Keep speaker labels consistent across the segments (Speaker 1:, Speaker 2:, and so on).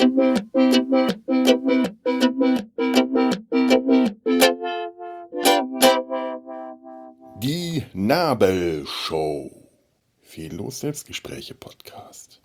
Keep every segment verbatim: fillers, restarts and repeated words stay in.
Speaker 1: Die Nabelshow. Fehllos Selbstgespräche Podcast.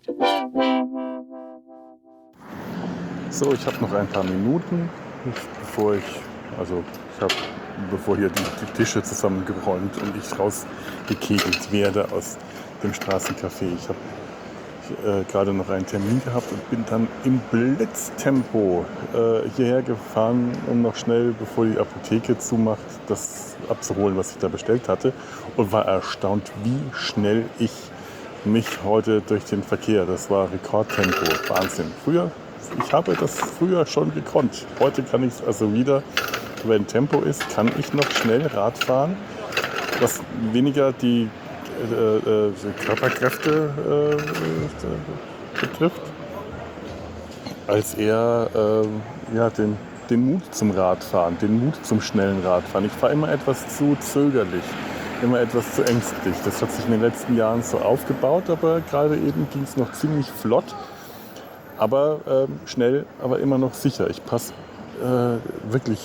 Speaker 1: So, ich habe noch ein paar Minuten, bevor ich, also ich habe, bevor hier die, die Tische zusammengeräumt und ich rausgekegelt werde aus dem Straßencafé. Ich habe äh, gerade noch einen Termin gehabt und bin dann im Blitztempo äh, hierher gefahren, um noch schnell, bevor die Apotheke zumacht, das abzuholen, was ich da bestellt hatte, und war erstaunt, wie schnell ich mich heute durch den Verkehr, das war Rekordtempo, Wahnsinn. Früher, ich habe das früher schon gekonnt. Heute kann ich es also wieder, wenn Tempo ist, kann ich noch schnell Rad fahren, was weniger die äh, äh, Körperkräfte äh, betrifft, als eher äh, ja, den, den Mut zum Radfahren, den Mut zum schnellen Radfahren. Ich fahre immer etwas zu zögerlich, immer etwas zu ängstlich. Das hat sich in den letzten Jahren so aufgebaut, aber gerade eben ging es noch ziemlich flott, aber äh, schnell, aber immer noch sicher. Ich passe äh, wirklich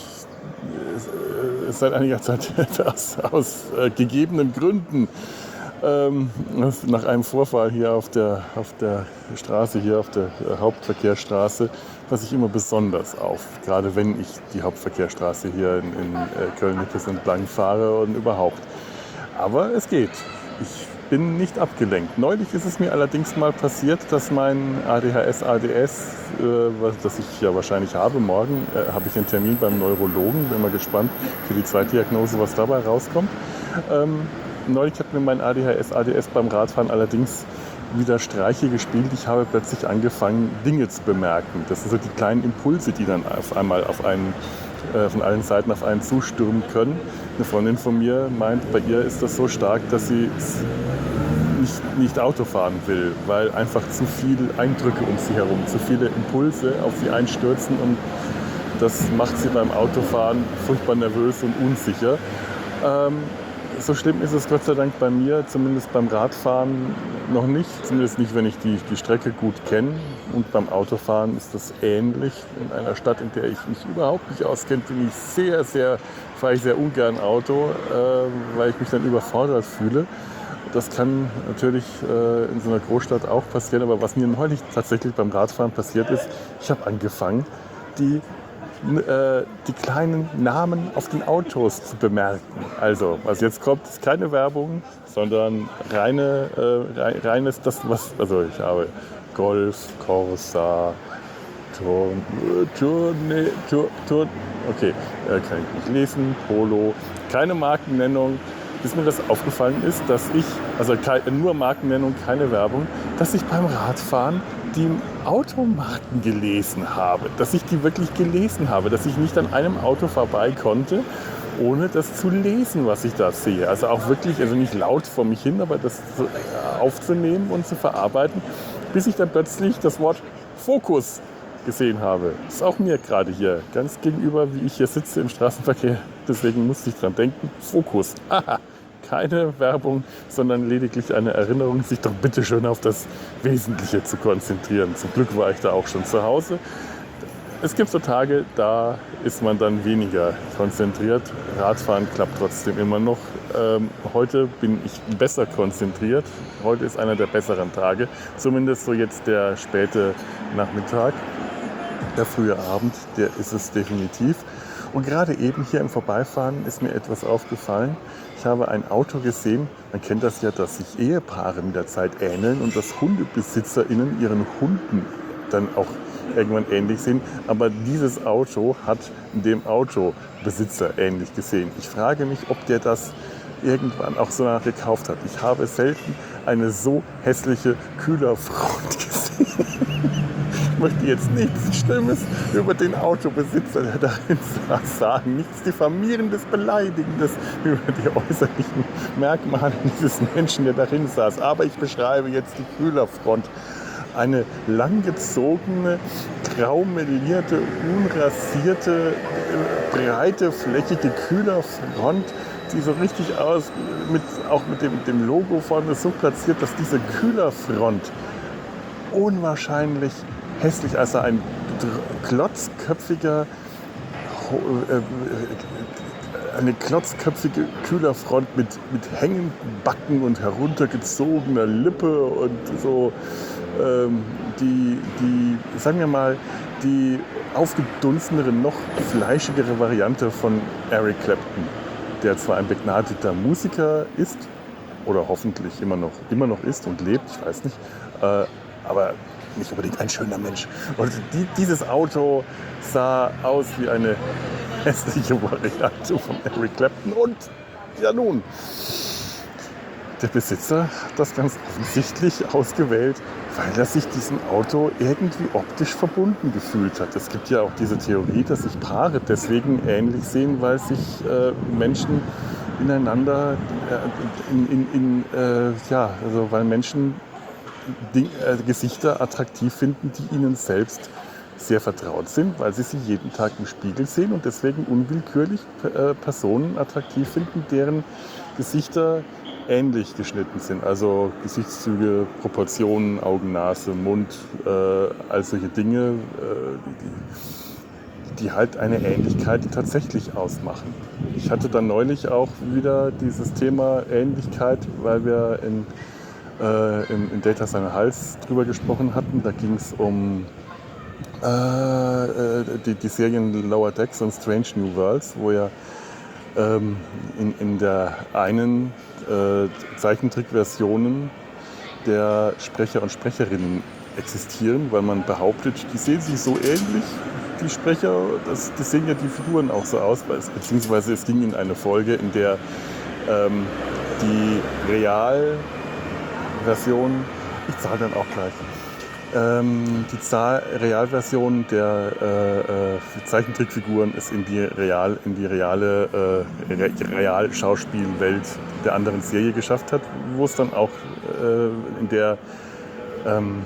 Speaker 1: äh, seit einiger Zeit aus, aus äh, gegebenen Gründen ähm, nach einem Vorfall hier auf der, auf der Straße, hier auf der Hauptverkehrsstraße, passe ich immer besonders auf, gerade wenn ich die Hauptverkehrsstraße hier in, in äh, Köln-Nippes entlang fahre und überhaupt. Aber es geht. Ich bin nicht abgelenkt. Neulich ist es mir allerdings mal passiert, dass mein A D H S, A D S, äh, was, das ich ja wahrscheinlich habe, morgen äh, habe ich einen Termin beim Neurologen. Bin mal gespannt für die Zweitdiagnose, was dabei rauskommt. Ähm, neulich hat mir mein A D H S, A D S beim Radfahren allerdings wieder Streiche gespielt. Ich habe plötzlich angefangen, Dinge zu bemerken. Das sind so die kleinen Impulse, die dann auf einmal auf einen von allen Seiten auf einen zustürmen können. Eine Freundin von mir meint, bei ihr ist das so stark, dass sie nicht, nicht Auto fahren will, weil einfach zu viele Eindrücke um sie herum, zu viele Impulse auf sie einstürzen, und das macht sie beim Autofahren furchtbar nervös und unsicher. Ähm, so schlimm ist es Gott sei Dank bei mir, zumindest beim Radfahren noch nicht, zumindest nicht, wenn ich die, die Strecke gut kenne. Und beim Autofahren ist das ähnlich. In einer Stadt, in der ich mich überhaupt nicht auskenne, bin ich sehr, sehr, fahre ich sehr ungern Auto, äh, weil ich mich dann überfordert fühle. Das kann natürlich äh, in so einer Großstadt auch passieren, aber was mir neulich tatsächlich beim Radfahren passiert ist, ich habe angefangen, die die kleinen Namen auf den Autos zu bemerken. Also, was jetzt kommt, ist keine Werbung, sondern reine, äh, reines, das was, also ich habe Golf, Corsa, Turn, Turn, Turn, Turn, okay, äh, kann ich nicht lesen, Polo, keine Markennennung. Bis mir das aufgefallen ist, dass ich, also nur Markennennung, keine Werbung, dass ich beim Radfahren die Automarken gelesen habe, dass ich die wirklich gelesen habe, dass ich nicht an einem Auto vorbei konnte, ohne das zu lesen, was ich da sehe. Also auch wirklich, also nicht laut vor mich hin, aber das aufzunehmen und zu verarbeiten, bis ich dann plötzlich das Wort Focus gesehen habe. Das ist auch mir gerade hier ganz gegenüber, wie ich hier sitze im Straßenverkehr. Deswegen musste ich dran denken, Focus. Aha. Keine Werbung, sondern lediglich eine Erinnerung, sich doch bitte schön auf das Wesentliche zu konzentrieren. Zum Glück war ich da auch schon zu Hause. Es gibt so Tage, da ist man dann weniger konzentriert. Radfahren klappt trotzdem immer noch. Ähm, heute bin ich besser konzentriert. Heute ist einer der besseren Tage. Zumindest so jetzt der späte Nachmittag, der frühe Abend, der ist es definitiv. Und gerade eben hier im Vorbeifahren ist mir etwas aufgefallen. Ich habe ein Auto gesehen, man kennt das ja, dass sich Ehepaare mit der Zeit ähneln und dass HundebesitzerInnen ihren Hunden dann auch irgendwann ähnlich sehen. Aber dieses Auto hat dem Autobesitzer ähnlich gesehen. Ich frage mich, ob der das irgendwann auch so nachgekauft hat. Ich habe selten eine so hässliche Kühlerfront gesehen. Ich möchte jetzt nichts Schlimmes über den Autobesitzer, der darin saß, sagen. Nichts Diffamierendes, Beleidigendes über die äußerlichen Merkmale dieses Menschen, der darin saß. Aber ich beschreibe jetzt die Kühlerfront. Eine langgezogene, graumelierte, unrasierte, breite, flächige Kühlerfront, die so richtig aus, mit, auch mit dem, dem Logo vorne so platziert, dass diese Kühlerfront unwahrscheinlich hässlich, als er ein klotzköpfiger, eine klotzköpfige Kühlerfront mit, mit hängenden Backen und heruntergezogener Lippe und so ähm, die, die, sagen wir mal, die aufgedunsenere, noch fleischigere Variante von Eric Clapton, der zwar ein begnadeter Musiker ist oder hoffentlich immer noch, immer noch ist und lebt, ich weiß nicht, äh, aber nicht unbedingt ein schöner Mensch. Und die, dieses Auto sah aus wie eine hässliche Variante von Eric Clapton. Und ja nun, der Besitzer hat das ganz offensichtlich ausgewählt, weil er sich diesem Auto irgendwie optisch verbunden gefühlt hat. Es gibt ja auch diese Theorie, dass sich Paare deswegen ähnlich sehen, weil sich äh, Menschen ineinander, äh, in, in, in, äh, ja, also weil Menschen Ding, äh, Gesichter attraktiv finden, die ihnen selbst sehr vertraut sind, weil sie sie jeden Tag im Spiegel sehen und deswegen unwillkürlich äh, Personen attraktiv finden, deren Gesichter ähnlich geschnitten sind. Also Gesichtszüge, Proportionen, Augen, Nase, Mund, äh, all solche Dinge, äh, die, die halt eine Ähnlichkeit tatsächlich ausmachen. Ich hatte dann neulich auch wieder dieses Thema Ähnlichkeit, weil wir in Äh, in, in Data Seine Hals drüber gesprochen hatten. Da ging es um äh, die, die Serien Lower Decks und Strange New Worlds, wo ja ähm, in, in der einen äh, Zeichentrickversionen der Sprecher und Sprecherinnen existieren, weil man behauptet, die sehen sich so ähnlich, die Sprecher, das, das sehen ja die Figuren auch so aus, beziehungsweise es ging in eine Folge, in der ähm, die Real Version, ich zahle dann auch gleich, ähm, die Zahl, Realversion der äh, äh, Zeichentrickfiguren es in die, real, in die reale äh, Re Realschauspielwelt der anderen Serie geschafft hat, wo es dann auch äh, in der ähm,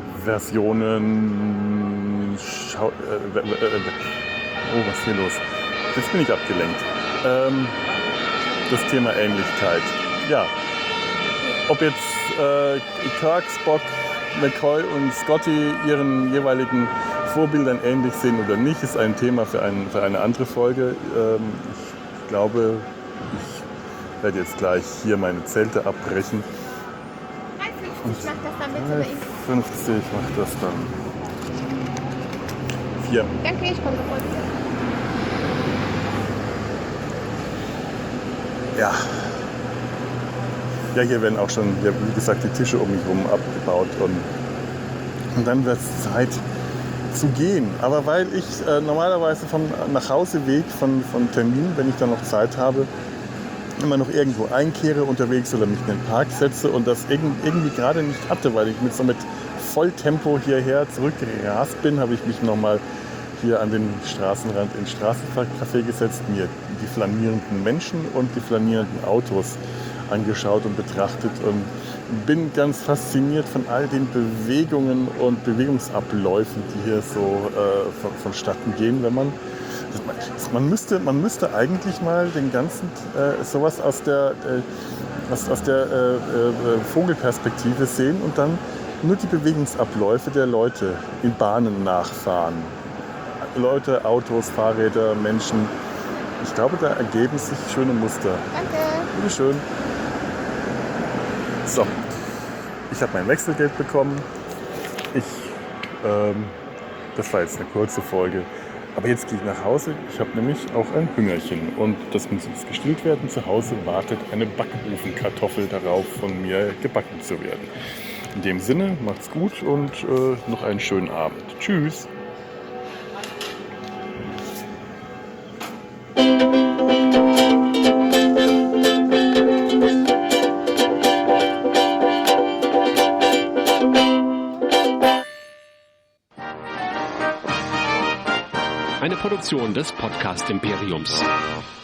Speaker 1: Versionen Schau äh, äh, äh, oh, was ist hier los? Jetzt bin ich abgelenkt. Ähm, das Thema Ähnlichkeit. Ja. Ob jetzt äh, Kirk, Spock, McCoy und Scotty ihren jeweiligen Vorbildern ähnlich sehen oder nicht, ist ein Thema für, ein, für eine andere Folge. Ähm, ich glaube, ich werde jetzt gleich hier meine Zelte abbrechen.
Speaker 2: dreißig, ich mach das dann bitte bei Ihnen.
Speaker 1: fünfzig macht das dann. Vier.
Speaker 2: Danke, ich komme sofort wieder.
Speaker 1: Ja. Ja, hier werden auch schon, ja, wie gesagt, die Tische um mich herum abgebaut und, und dann wird es Zeit zu gehen. Aber weil ich äh, normalerweise vom Nachhauseweg von, von Terminen, wenn ich dann noch Zeit habe, immer noch irgendwo einkehre unterwegs oder mich in den Park setze und das irgendwie gerade nicht hatte, weil ich mit so mit Volltempo hierher zurückgerast bin, habe ich mich nochmal hier an den Straßenrand ins Straßencafé gesetzt, mir die flanierenden Menschen und die flanierenden Autos angeschaut und betrachtet und bin ganz fasziniert von all den Bewegungen und Bewegungsabläufen, die hier so äh, von, vonstatten gehen, wenn man man müsste man müsste eigentlich mal den ganzen äh, sowas aus der äh, aus, aus der äh, äh, Vogelperspektive sehen und dann nur die Bewegungsabläufe der Leute in Bahnen nachfahren. Leute, Autos, Fahrräder, Menschen. Ich glaube, da ergeben sich schöne Muster.
Speaker 2: Danke.
Speaker 1: Bitte schön. So, ich habe mein Wechselgeld bekommen. Ich, ähm, das war jetzt eine kurze Folge. Aber jetzt gehe ich nach Hause. Ich habe nämlich auch ein Hüngerchen. Und das muss jetzt gestillt werden. Zu Hause wartet eine Backofenkartoffel darauf, von mir gebacken zu werden. In dem Sinne, macht's gut und äh, noch einen schönen Abend. Tschüss.
Speaker 3: Eine Produktion des Podcast Imperiums.